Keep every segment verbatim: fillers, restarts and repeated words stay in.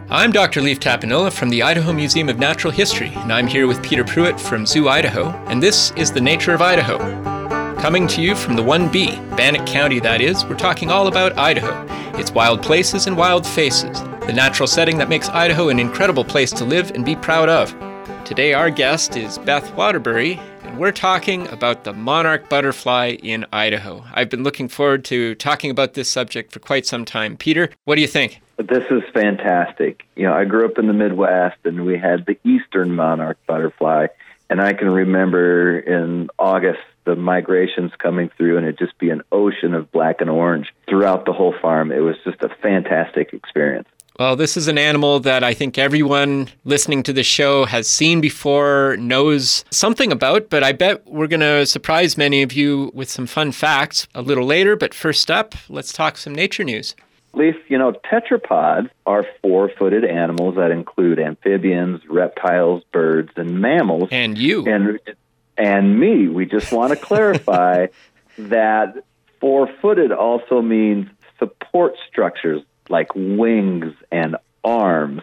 I'm Doctor Leif Tapanilla from the Idaho Museum of Natural History, and I'm here with Peter Pruitt from Zoo Idaho, and this is The Nature of Idaho. Coming to you from the one B, Bannock County that is, we're talking all about Idaho, its wild places and wild faces, the natural setting that makes Idaho an incredible place to live and be proud of. Today our guest is Beth Waterbury, and we're talking about the monarch butterfly in Idaho. I've been looking forward to talking about this subject for quite some time. Peter, what do you think? This is fantastic. You know, I grew up in the Midwest, and we had the eastern monarch butterfly, and I can remember in August the migrations coming through, and it'd just be an ocean of black and orange throughout the whole farm. It was just a fantastic experience. Well, this is an animal that I think everyone listening to the show has seen before, knows something about, but I bet we're going to surprise many of you with some fun facts a little later. But first up, let's talk some nature news. Leif, you know, tetrapods are four-footed animals that include amphibians, reptiles, birds, and mammals. And you. And, and me. We just want to clarify that four-footed also means support structures like wings and arms.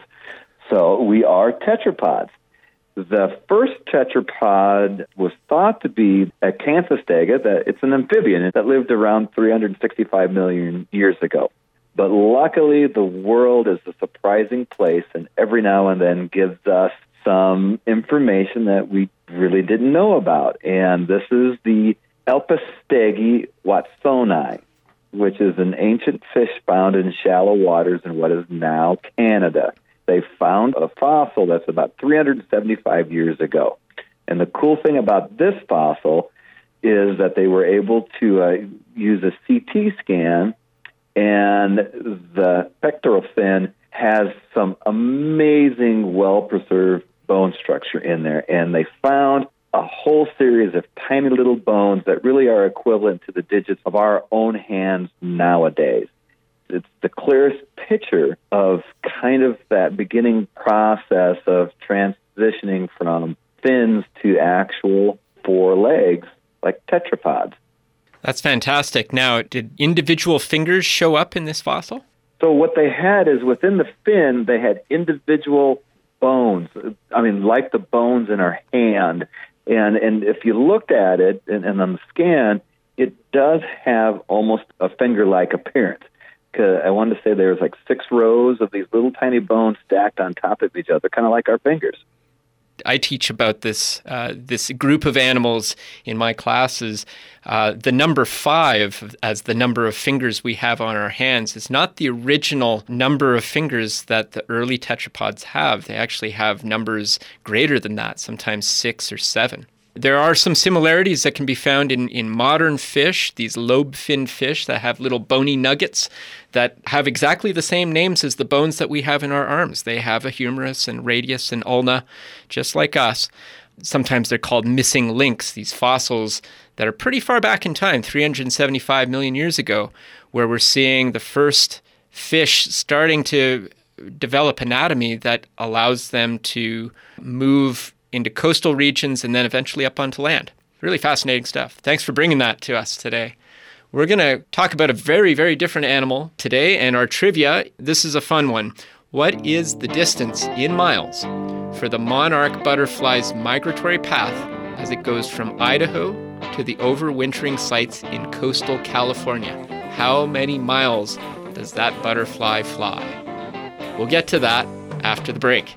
So we are tetrapods. The first tetrapod was thought to be Acanthostega. That it's an amphibian that lived around three hundred sixty-five million years ago. But luckily, the world is a surprising place, and every now and then gives us some information that we really didn't know about. And this is the Elpistegi watsoni, which is an ancient fish found in shallow waters in what is now Canada. They found a fossil that's about three hundred seventy-five years ago. And the cool thing about this fossil is that they were able to uh, use a C T scan, and the pectoral fin has some amazing, well-preserved bone structure in there. And they found a whole series of tiny little bones that really are equivalent to the digits of our own hands nowadays. It's the clearest picture of kind of that beginning process of transitioning from fins to actual four legs, like tetrapods. That's fantastic. Now, did individual fingers show up in this fossil? So what they had is within the fin, they had individual bones. I mean, like the bones in our hand. And and if you looked at it, and, and on the scan, it does have almost a finger-like appearance. Cause I wanted to say there's like six rows of these little tiny bones stacked on top of each other, kind of like our fingers. I teach about this uh, this group of animals in my classes. Uh, the number five, as the number of fingers we have on our hands, is not the original number of fingers that the early tetrapods have. They actually have numbers greater than that, sometimes six or seven. There are some similarities that can be found in, in modern fish, these lobe-finned fish that have little bony nuggets that have exactly the same names as the bones that we have in our arms. They have a humerus and radius and ulna, just like us. Sometimes they're called missing links, these fossils that are pretty far back in time, three hundred seventy-five million years ago, where we're seeing the first fish starting to develop anatomy that allows them to move into coastal regions and then eventually up onto land. Really fascinating stuff. Thanks for bringing that to us today. We're going to talk about a very, very different animal today, and our trivia, this is a fun one. What is the distance in miles for the monarch butterfly's migratory path as it goes from Idaho to the overwintering sites in coastal California? How many miles does that butterfly fly? We'll get to that after the break.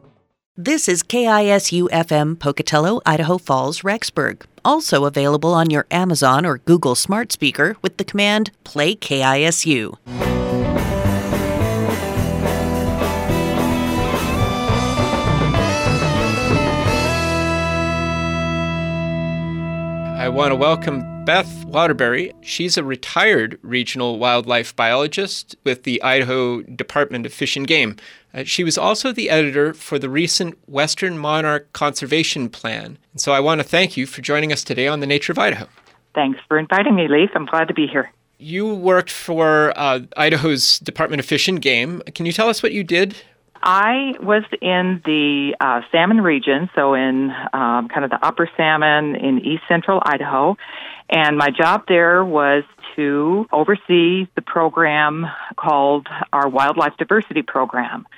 This is K I S U F M Pocatello, Idaho Falls, Rexburg. Also available on your Amazon or Google smart speaker with the command Play K I S U. I want to welcome Beth Waterbury. She's a retired regional wildlife biologist with the Idaho Department of Fish and Game. Uh, she was also the editor for the recent Western Monarch Conservation Plan. And so I want to thank you for joining us today on The Nature of Idaho. Thanks for inviting me, Leif. I'm glad to be here. You worked for uh, Idaho's Department of Fish and Game. Can you tell us what you did? I was in the uh, salmon region, so in um, kind of the upper salmon in east central Idaho, and my job there was to oversee the program called our Wildlife Diversity Program.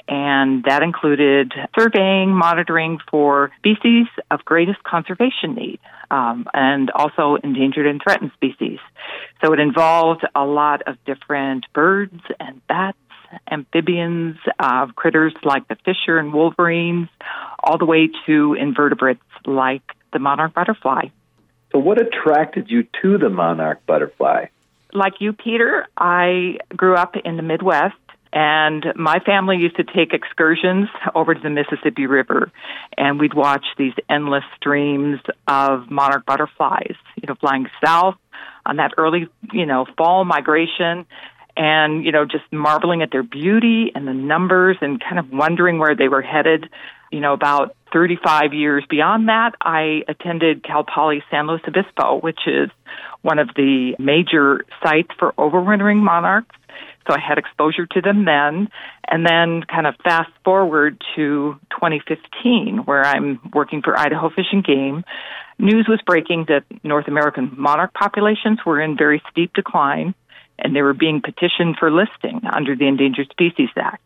and that included surveying, monitoring for species of greatest conservation need, um, and also endangered and threatened species. So it involved a lot of different birds and bats, amphibians, uh, critters like the fisher and wolverines, all the way to invertebrates like the monarch butterfly. So what attracted you to the monarch butterfly? Like you, Peter, I grew up in the Midwest, and my family used to take excursions over to the Mississippi River, and we'd watch these endless streams of monarch butterflies, you know, flying south on that early, you know, fall migration, and, you know, just marveling at their beauty and the numbers and kind of wondering where they were headed. You know, about thirty-five years beyond that, I attended Cal Poly San Luis Obispo, which is one of the major sites for overwintering monarchs. So I had exposure to them then. And then kind of fast forward to twenty fifteen, where I'm working for Idaho Fish and Game. News was breaking that North American monarch populations were in very steep decline, and they were being petitioned for listing under the Endangered Species Act.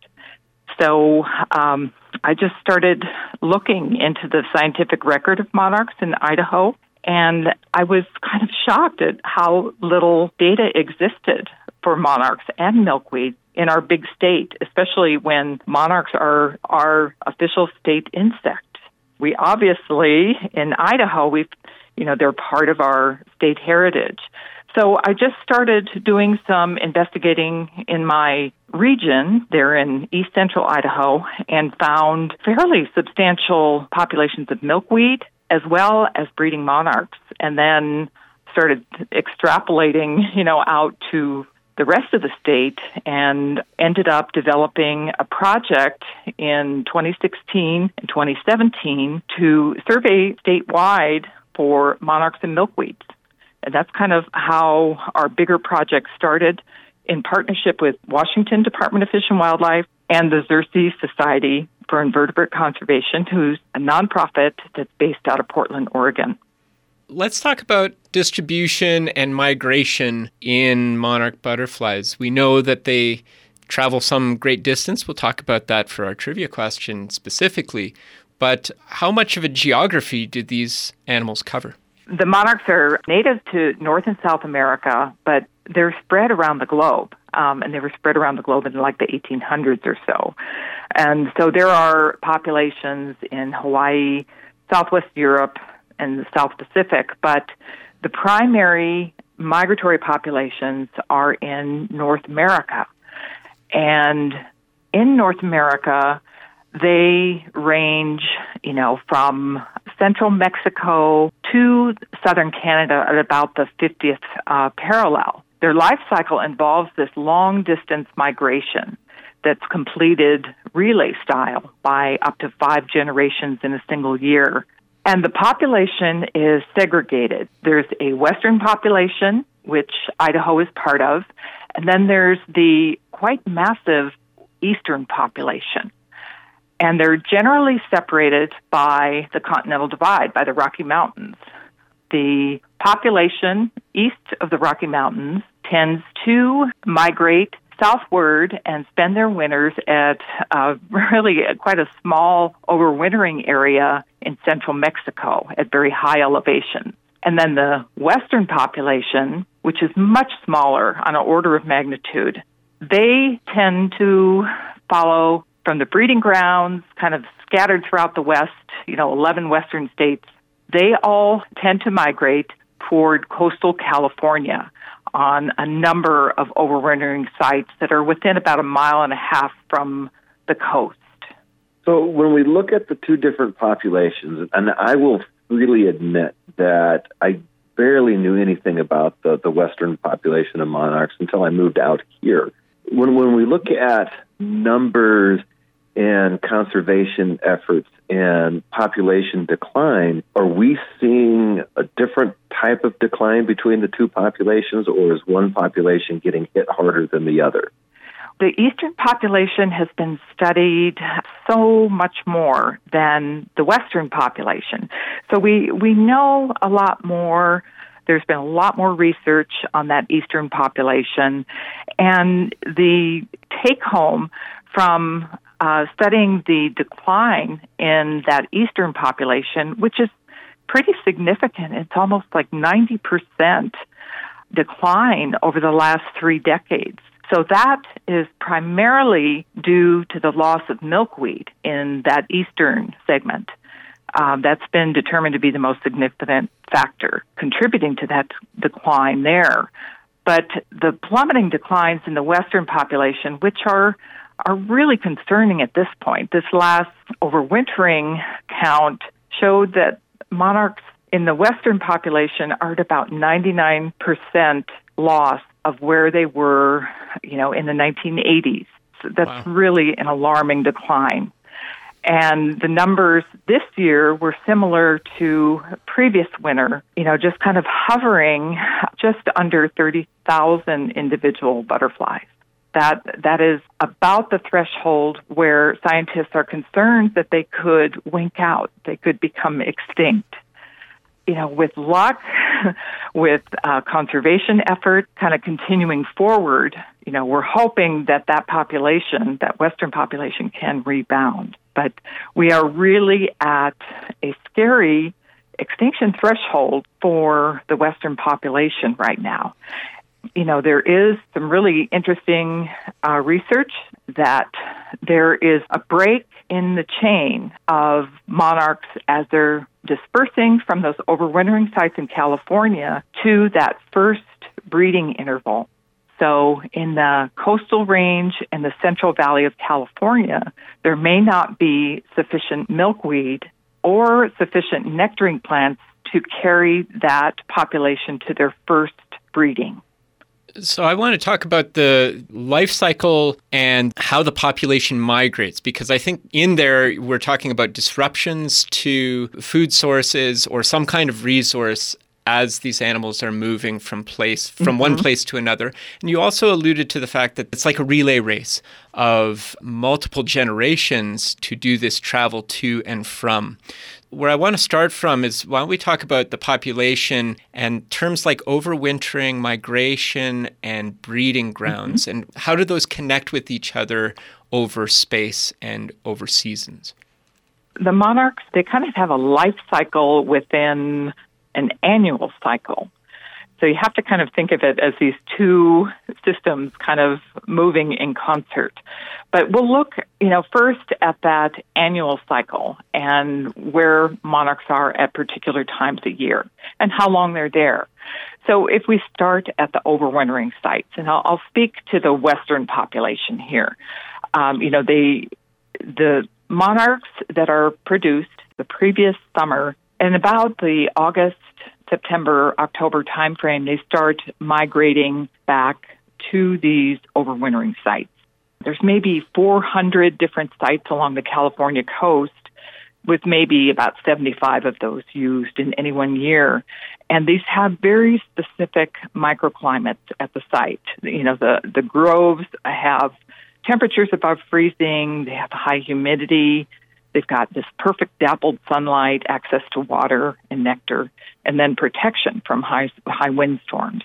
So um, I just started looking into the scientific record of monarchs in Idaho, and I was kind of shocked at how little data existed for monarchs and milkweed in our big state, especially when monarchs are our official state insect. We obviously, in Idaho, we've, you know, they're part of our state heritage. So I just started doing some investigating in my region there in east central Idaho and found fairly substantial populations of milkweed as well as breeding monarchs, and then started extrapolating, you know, out to the rest of the state and ended up developing a project in twenty sixteen and twenty seventeen to survey statewide for monarchs and milkweeds. And that's kind of how our bigger project started, in partnership with Washington Department of Fish and Wildlife and the Xerces Society for Invertebrate Conservation, who's a nonprofit that's based out of Portland, Oregon. Let's talk about distribution and migration in monarch butterflies. We know that they travel some great distance. We'll talk about that for our trivia question specifically. But how much of a geography do these animals cover? The monarchs are native to North and South America, but they're spread around the globe, um, and they were spread around the globe in like the eighteen hundreds or so. And so there are populations in Hawaii, Southwest Europe, and the South Pacific, but the primary migratory populations are in North America. And in North America, they range, you know, from central Mexico to southern Canada at about the fiftieth uh, parallel. Their life cycle involves this long-distance migration that's completed relay style by up to five generations in a single year. And the population is segregated. There's a western population, which Idaho is part of, and then there's the quite massive eastern population. And they're generally separated by the Continental Divide, by the Rocky Mountains. The population east of the Rocky Mountains tends to migrate southward and spend their winters at uh, really quite a small overwintering area in central Mexico at very high elevation. And then the western population, which is much smaller on an order of magnitude, they tend to follow from the breeding grounds, kind of scattered throughout the West, you know, eleven western states. They all tend to migrate toward coastal California on a number of overwintering sites that are within about a mile and a half from the coast. So when we look at the two different populations, and I will freely admit that I barely knew anything about the, the western population of monarchs until I moved out here. When when we look at numbers and conservation efforts and population decline, are we seeing a different type of decline between the two populations, or is one population getting hit harder than the other? The eastern population has been studied so much more than the western population. So we, we know a lot more. There's been a lot more research on that eastern population. And the take-home from uh, studying the decline in that eastern population, which is pretty significant. It's almost like ninety percent decline over the last three decades. So that is primarily due to the loss of milkweed in that eastern segment. Um, that's been determined to be the most significant factor contributing to that decline there. But the plummeting declines in the western population, which are are really concerning at this point. This last overwintering count showed that monarchs in the western population are at about ninety-nine percent loss of where they were, you know, in the nineteen eighties. So that's wow. really an alarming decline. And the numbers this year were similar to previous winter, you know, just kind of hovering just under thirty thousand individual butterflies. That that is about the threshold where scientists are concerned that they could wink out, they could become extinct. You know, with luck, with uh, conservation effort kind of continuing forward, you know, we're hoping that that population, that western population, can rebound. But we are really at a scary extinction threshold for the western population right now. You know, there is some really interesting uh, research that there is a break in the chain of monarchs as they're dispersing from those overwintering sites in California to that first breeding interval. So in the coastal range and the Central Valley of California, there may not be sufficient milkweed or sufficient nectaring plants to carry that population to their first breeding. So I want to talk about the life cycle and how the population migrates, because I think in there we're talking about disruptions to food sources or some kind of resource as these animals are moving from place from mm-hmm. one place to another. And you also alluded to the fact that it's like a relay race of multiple generations to do this travel to and from. Where I want to start from is, why don't we talk about the population and terms like overwintering, migration, and breeding grounds, mm-hmm. and how do those connect with each other over space and over seasons? The monarchs, they kind of have a life cycle within an annual cycle. So you have to kind of think of it as these two systems kind of moving in concert. But we'll look, you know, first at that annual cycle and where monarchs are at particular times a year and how long they're there. So if we start at the overwintering sites, and I'll, I'll speak to the western population here. Um, you know, they, the monarchs that are produced the previous summer, in about the August, September, October timeframe, they start migrating back to these overwintering sites. There's maybe four hundred different sites along the California coast, with maybe about seventy-five of those used in any one year. And these have very specific microclimates at the site. You know, the, the groves have temperatures above freezing, they have high humidity, they've got this perfect dappled sunlight, access to water and nectar, and then protection from high high windstorms.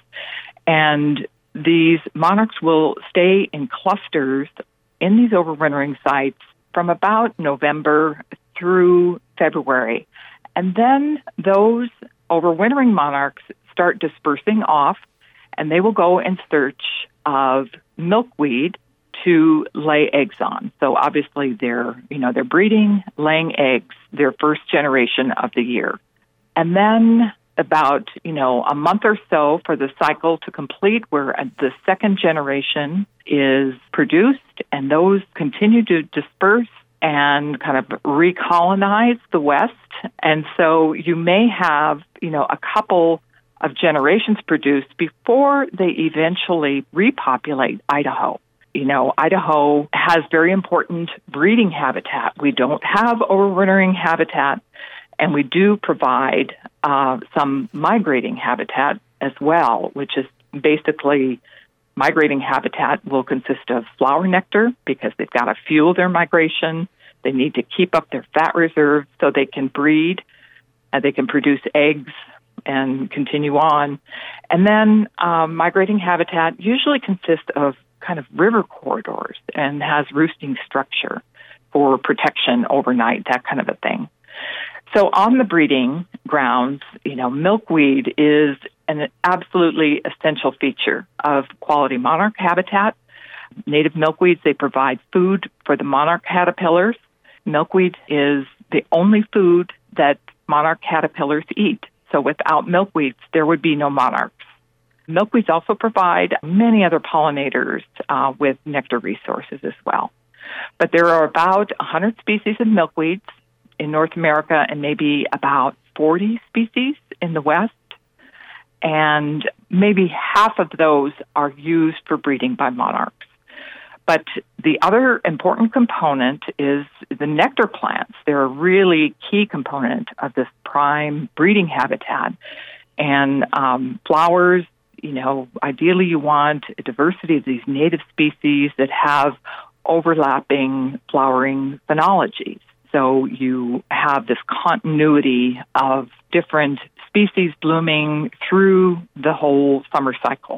And these monarchs will stay in clusters in these overwintering sites from about November through February. And then those overwintering monarchs start dispersing off, and they will go in search of milkweed to lay eggs on. So obviously they're, you know, they're breeding, laying eggs, their first generation of the year. And then about, you know, a month or so for the cycle to complete, where the second generation is produced, and those continue to disperse and kind of recolonize the West. And so you may have, you know, a couple of generations produced before they eventually repopulate Idaho. You know, Idaho has very important breeding habitat. We don't have overwintering habitat, and we do provide uh, some migrating habitat as well, which is basically migrating habitat will consist of flower nectar because they've got to fuel their migration. They need to keep up their fat reserves so they can breed, and they can produce eggs and continue on. And then um, migrating habitat usually consists of kind of river corridors and has roosting structure for protection overnight, that kind of a thing. So on the breeding grounds, you know, milkweed is an absolutely essential feature of quality monarch habitat. Native milkweeds, they provide food for the monarch caterpillars. Milkweed is the only food that monarch caterpillars eat. So without milkweeds, there would be no monarchs. Milkweeds also provide many other pollinators uh, with nectar resources as well. But there are about one hundred species of milkweeds in North America and maybe about forty species in the West. And maybe half of those are used for breeding by monarchs. But the other important component is the nectar plants. They're a really key component of this prime breeding habitat. And um, flowers, you know, ideally you want a diversity of these native species that have overlapping flowering phenologies. So you have this continuity of different species blooming through the whole summer cycle.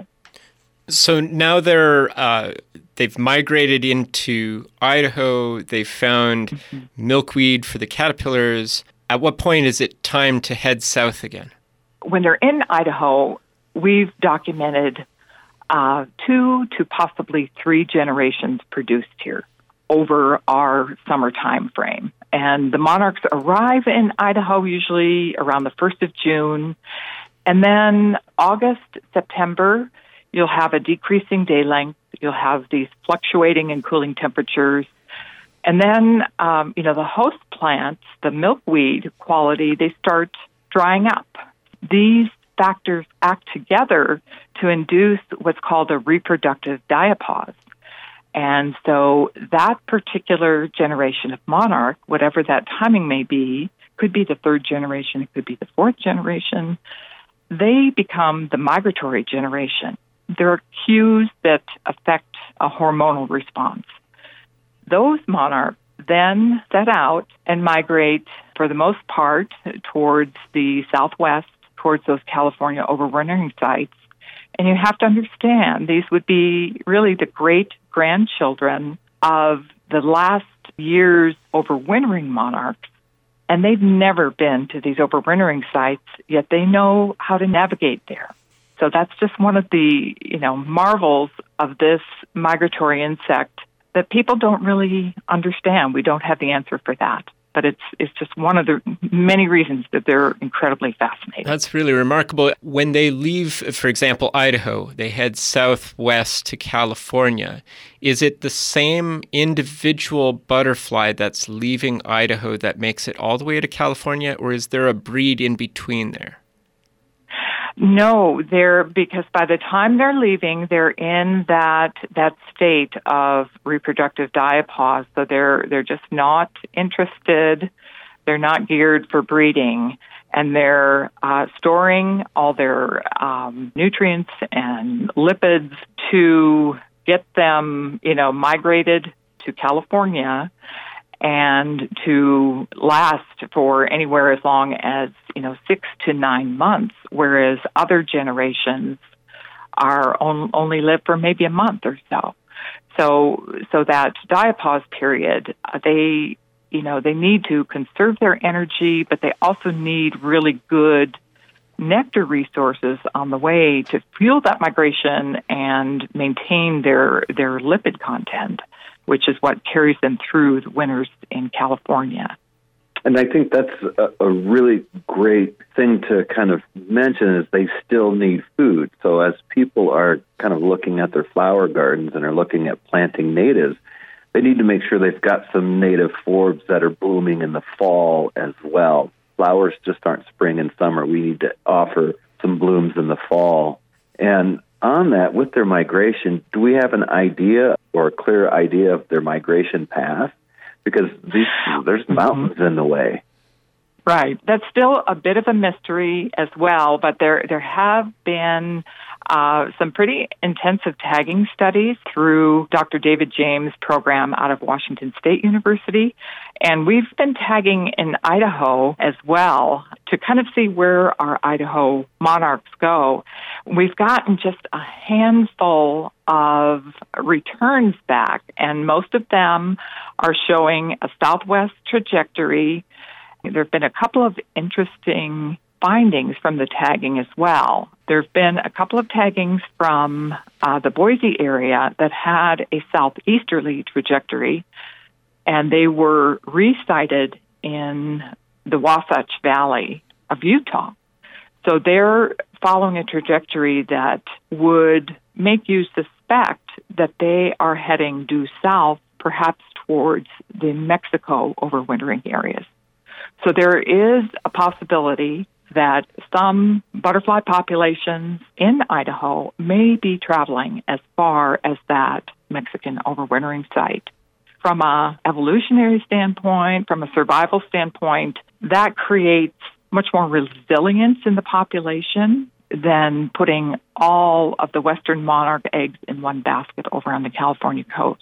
So now they're uh, they've migrated into Idaho. They've found mm-hmm. milkweed for the caterpillars. At what point is it time to head south again? When they're in Idaho, we've documented uh, two to possibly three generations produced here over our summer time frame. And the monarchs arrive in Idaho usually around the first of June. And then August, September, you'll have a decreasing day length. You'll have these fluctuating and cooling temperatures. And then, um, you know, the host plants, the milkweed quality, they start drying up. These factors act together to induce what's called a reproductive diapause. And so that particular generation of monarch, whatever that timing may be, could be the third generation, it could be the fourth generation, they become the migratory generation. There are cues that affect a hormonal response. Those monarchs then set out and migrate, for the most part, towards the southwest, towards those California overwintering sites. And you have to understand, these would be really the great-grandchildren of the last year's overwintering monarchs. And they've never been to these overwintering sites, yet they know how to navigate there. So that's just one of the, you know, marvels of this migratory insect that people don't really understand. We don't have the answer for that. But it's it's just one of the many reasons that they're incredibly fascinating. That's really remarkable. When they leave, for example, Idaho, they head southwest to California. Is it the same individual butterfly that's leaving Idaho that makes it all the way to California, or is there a breed in between there? No, they're because by the time they're leaving, they're in that that state of reproductive diapause. So they're they're just not interested. They're not geared for breeding, and they're uh, storing all their um, nutrients and lipids to get them, you know, migrated to California and to last for anywhere as long as, you know, six to nine months, whereas other generations are on, only live for maybe a month or so. So, so that diapause period, they, you know, they need to conserve their energy, but they also need really good nectar resources on the way to fuel that migration and maintain their, their lipid content, which is what carries them through the winters in California. And I think that's a, a really great thing to kind of mention is they still need food. So as people are kind of looking at their flower gardens and are looking at planting natives, they need to make sure they've got some native forbs that are blooming in the fall as well. Flowers just aren't spring and summer. We need to offer some blooms in the fall. And on that, with their migration, do we have an idea or a clear idea of their migration path? Because these, there's mountains mm-hmm. in the way. Right. That's still a bit of a mystery as well, but there there have been uh, some pretty intensive tagging studies through Doctor David James' program out of Washington State University. And we've been tagging in Idaho as well to kind of see where our Idaho monarchs go. We've gotten just a handful of returns back, and most of them are showing a southwest trajectory. There have been a couple of interesting findings from the tagging as well. There have been a couple of taggings from uh, the Boise area that had a southeasterly trajectory, and they were resighted in the Wasatch Valley of Utah. So they're following a trajectory that would make you suspect that they are heading due south, perhaps towards the Mexico overwintering areas. So there is a possibility that some butterfly populations in Idaho may be traveling as far as that Mexican overwintering site. From an evolutionary standpoint, from a survival standpoint, that creates much more resilience in the population than putting all of the western monarch eggs in one basket over on the California coast.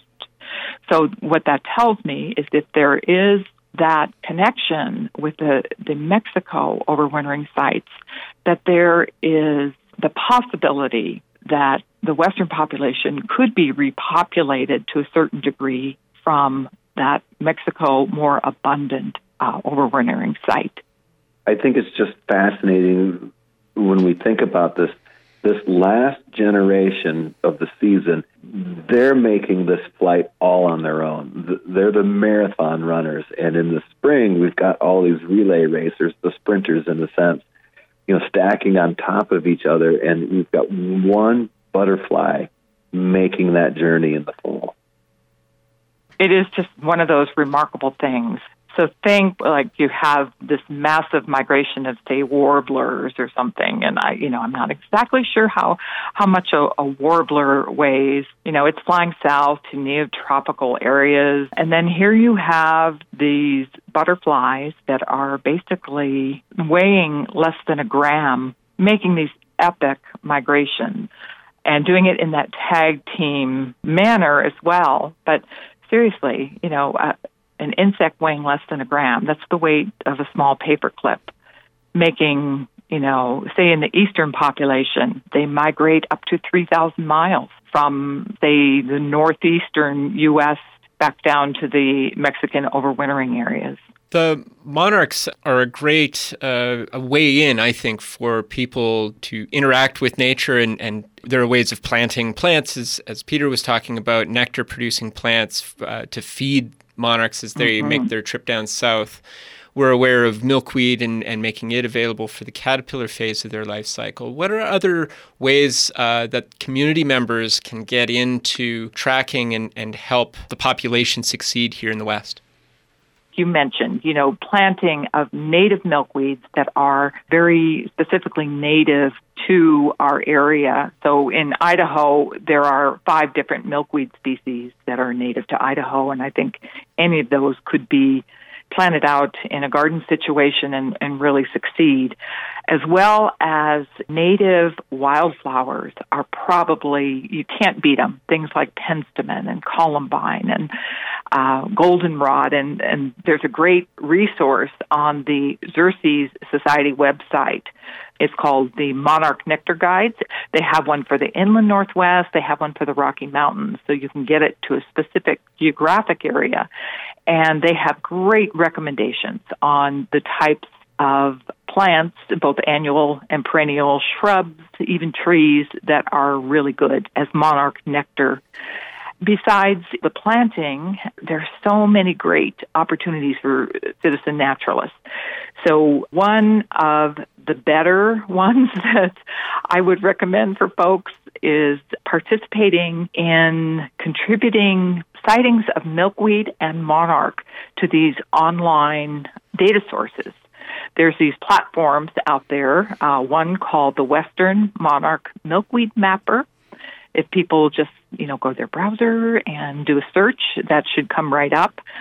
So what that tells me is that there is that connection with the, the Mexico overwintering sites, that there is the possibility that the western population could be repopulated to a certain degree from that Mexico more abundant uh, overwintering site. I think it's just fascinating when we think about this. This last generation of the season, they're making this flight all on their own. They're the marathon runners. And in the spring, we've got all these relay racers, the sprinters in the sense, you know, stacking on top of each other. And we've got one butterfly making that journey in the fall. It is just one of those remarkable things. So think like you have this massive migration of, say, warblers or something, and I, you know, I'm not exactly sure how, how much a, a warbler weighs. You know, it's flying south to neotropical areas, and then here you have these butterflies that are basically weighing less than a gram, making these epic migrations, and doing it in that tag team manner as well. But seriously, you know, uh, an insect weighing less than a gram, that's the weight of a small paper clip, making, you know, say in the eastern population, they migrate up to three thousand miles from, say, the northeastern U S back down to the Mexican overwintering areas. The monarchs are a great uh, a way in, I think, for people to interact with nature, and, and there are ways of planting plants, as, as Peter was talking about, nectar-producing plants uh, to feed monarchs as they mm-hmm. make their trip down south. We're aware of milkweed and, and making it available for the caterpillar phase of their life cycle. What are other ways uh, that community members can get into tracking and, and help the population succeed here in the West? You mentioned, you know, planting of native milkweeds that are very specifically native to our area. So in Idaho, there are five different milkweed species that are native to Idaho, and I think any of those could be planted out in a garden situation and, and really succeed, as well as native wildflowers are probably, you can't beat them, things like penstemon and columbine and uh, goldenrod, and, and there's a great resource on the Xerces Society website. It's called the Monarch Nectar Guides. They have one for the inland Northwest. They have one for the Rocky Mountains, so you can get it to a specific geographic area. And they have great recommendations on the types of plants, both annual and perennial, shrubs, even trees, that are really good as monarch nectar. Besides the planting, there are so many great opportunities for citizen naturalists. So one of the better ones that I would recommend for folks is participating in contributing sightings of milkweed and monarch to these online data sources. There's these platforms out there, uh, one called the Western Monarch Milkweed Mapper. If people just, you know, go to their browser and do a search, that should come right up.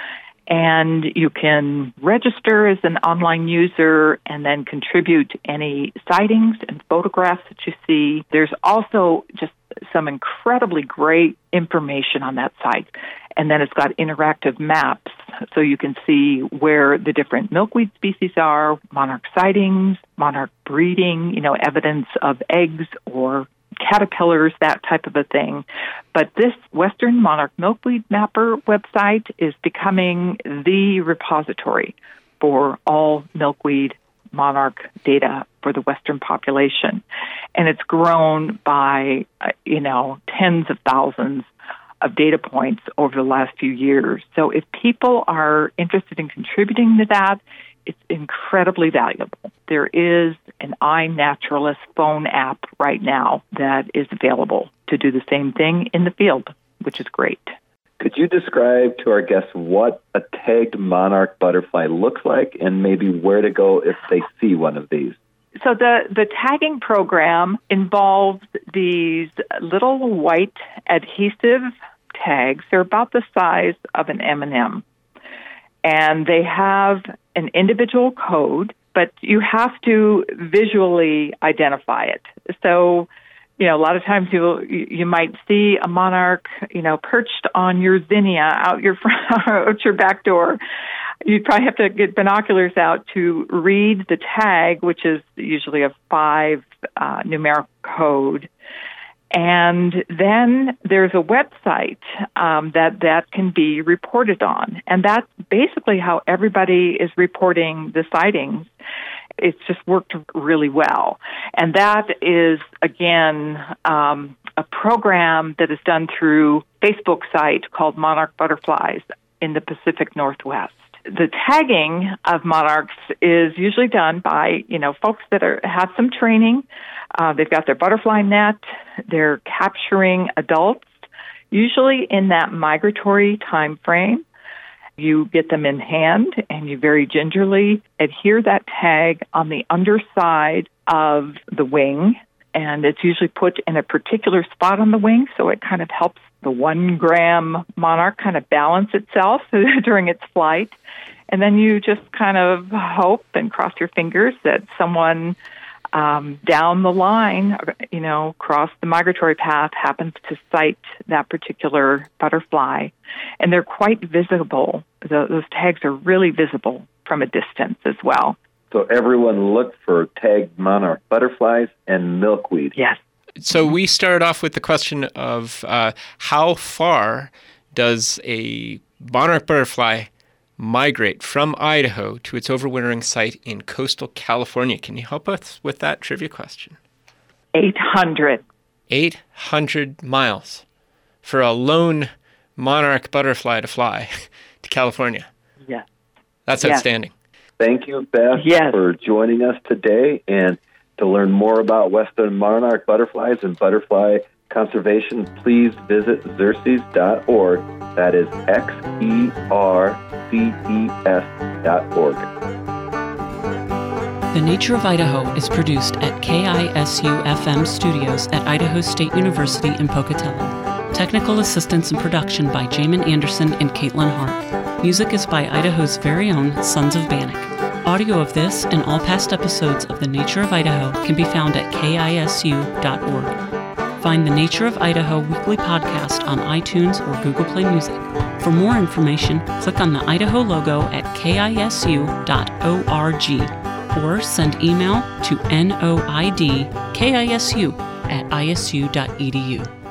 And you can register as an online user and then contribute any sightings and photographs that you see. There's also just some incredibly great information on that site. And then it's got interactive maps, so you can see where the different milkweed species are, monarch sightings, monarch breeding, you know, evidence of eggs or caterpillars, that type of a thing. But this Western Monarch Milkweed Mapper website is becoming the repository for all milkweed monarch data for the Western population. And it's grown by, uh, you know, tens of thousands of data points over the last few years. So if people are interested in contributing to that, it's incredibly valuable. There is an iNaturalist phone app right now that is available to do the same thing in the field, which is great. Could you describe to our guests what a tagged monarch butterfly looks like and maybe where to go if they see one of these? So the, the tagging program involves these little white adhesive tags. They're about the size of an M and M. And they have an individual code, but you have to visually identify it. So, you know, a lot of times you you might see a monarch, you know, perched on your zinnia out your front, out your back door. You'd probably have to get binoculars out to read the tag, which is usually a five uh, numeric code. And then there's a website um, that that can be reported on. And that's basically how everybody is reporting the sightings. It's just worked really well. And that is, again, um, a program that is done through a Facebook site called Monarch Butterflies in the Pacific Northwest. The tagging of monarchs is usually done by, you know, folks that are have some training. Uh, they've got their butterfly net. They're capturing adults, usually in that migratory time frame. You get them in hand, and you very gingerly adhere that tag on the underside of the wing, and it's usually put in a particular spot on the wing, so it kind of helps the one-gram monarch kind of balance itself during its flight. And then you just kind of hope and cross your fingers that someone um, down the line, you know, across the migratory path happens to sight that particular butterfly. And they're quite visible. The, those tags are really visible from a distance as well. So everyone look for tagged monarch butterflies and milkweed. Yes. So we started off with the question of uh, how far does a monarch butterfly migrate from Idaho to its overwintering site in coastal California? Can you help us with that trivia question? eight hundred. eight hundred miles for a lone monarch butterfly to fly to California. Yes. That's yes. outstanding. Thank you, Beth, yes. for joining us today. And to learn more about Western monarch butterflies and butterfly conservation, please visit xerces dot org. That is X E R C E S dot org. The Nature of Idaho is produced at K I S U F M Studios at Idaho State University in Pocatello. Technical assistance and production by Jamin Anderson and Caitlin Hart. Music is by Idaho's very own Sons of Bannock. Audio of this and all past episodes of The Nature of Idaho can be found at K I S U dot org. Find the Nature of Idaho weekly podcast on iTunes or Google Play Music. For more information, click on the Idaho logo at K I S U dot org or send email to noidkisu at I S U dot E D U.